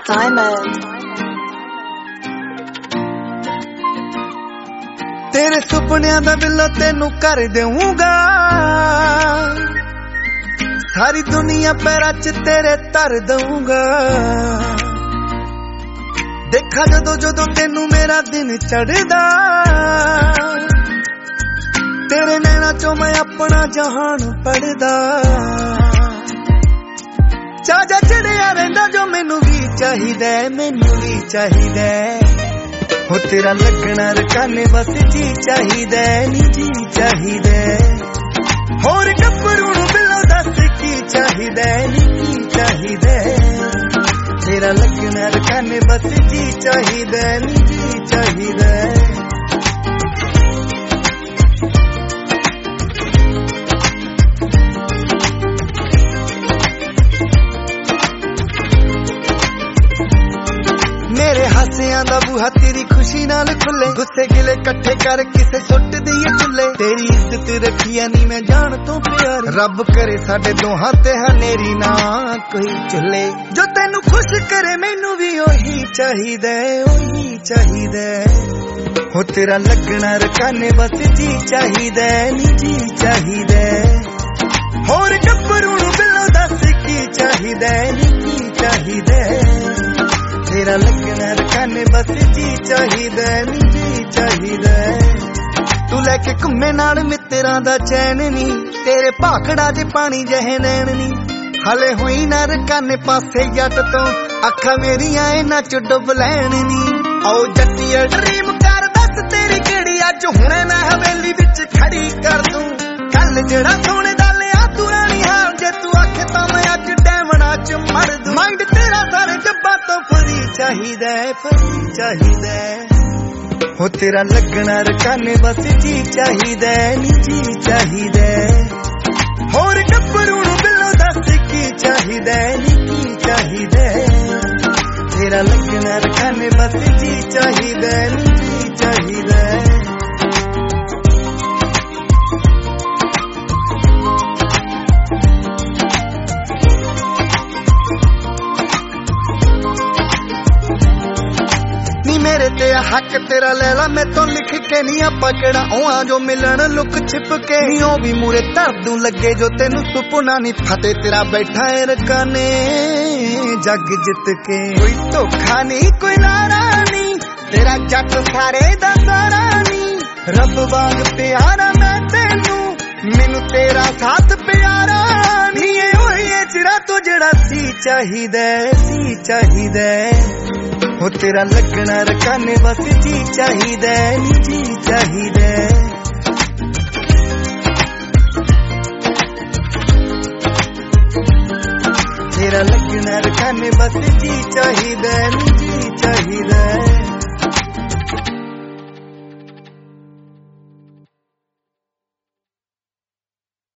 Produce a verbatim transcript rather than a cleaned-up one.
Diamond. तेरे सुपनियां दा बिल्लो तेनू कर देऊंगा, सारी दुनिया पैरां च तेरे तर दूंगा। देखा जदों जदों तेनू मेरा दिन चढ़दा, तेरे नैना चो मैं अपना जहान पढ़दा। चाचा चढ़िया रहिंदा जो मैनू भी चाहिदा, मैनू भी चाहिदा। हो तेरा लगना रकाने बस जी चाहिदा, नी जी चाहिदा। होर गब्बरू नू बिल्लो दस की चाहिदा, नी की चाहिदा। तेरा लगना रकाने बस जी चाहिदा, नी जी चाहिदा। मेरे हासियां दा बूहा तेरी खुशी नाल खुले, गुस्से गिले कट्ठे कर किसे सुट दईए चुले। तेरी इज्जत रखिया नी मैं जान तो प्यार, रब करे साडे दोहां ते हनेरी ना कोई चले। जो तेनू खुश करे मैनू भी ओही चाहिदा, ओही चाहिदा। हो तेरा लगना रकाने बस जी चाहिदा, नी जी चाहिदा। होर गब्बरू नू बिल्लो दस की चाहिदा, नी की चाहिदा। तेरा लगना रकाने बस जी चाहिदा, नी जी चाहिदा। तू लैके घुम्मे नाल मित्तरां दा चैन नी, तेरे भाखड़ा दे पानी जहे नैन नी। हले होई ना रकाने पासे जट तो, अखां मेरियां इन्हां च डुब लैन नी। आओ जट्टिया ड्रीम कर दस तेरी केड़ी, अज हुणे मैं हवेली विच खड़ी कर दूं। कल जेड़ा सोने दा लिया तू रानी हाल, जे तू आखे तां मैं अज डैमणा च मर दूं। माइंड तेरा सारे जब्बां तो फरी चाहिदा, फरी चाहिदा। हो तेरा लगना रकाने बस जी चाहिदा, नी जी चाहिदा। होर गब्बरू नू बिल्लो दस की चाहिदा, नी की चाहिदा। तेरा लगना रकाने बस जी चाहिदा, नी जी चाहिदा। मेरे ते हक तेरा लैला मैं तो लिख के नी पकड़ा, ओआ जो मिलन लुक छिप के। ओ भी मूरे दर्दू लगे जो तेनू सुपना नी, फते तेरा बैठा है रकाने जग जित के। कोई धोखा नी कोई लारा नी, तेरा जट सारे दा सारा नी। रब वांग प्यारा मैं तेनू, मैनू तेरा साथ प्यारा नी। ओए चिरा तो जड़ा सी चाहिदा, सी चाहिदा। हो तेरा लगना रकाने बस जी चाहिदा, नी जी चाहिदा। तेरा लगना रकाने बस जी चाहिदा, नी जी चाहिदा।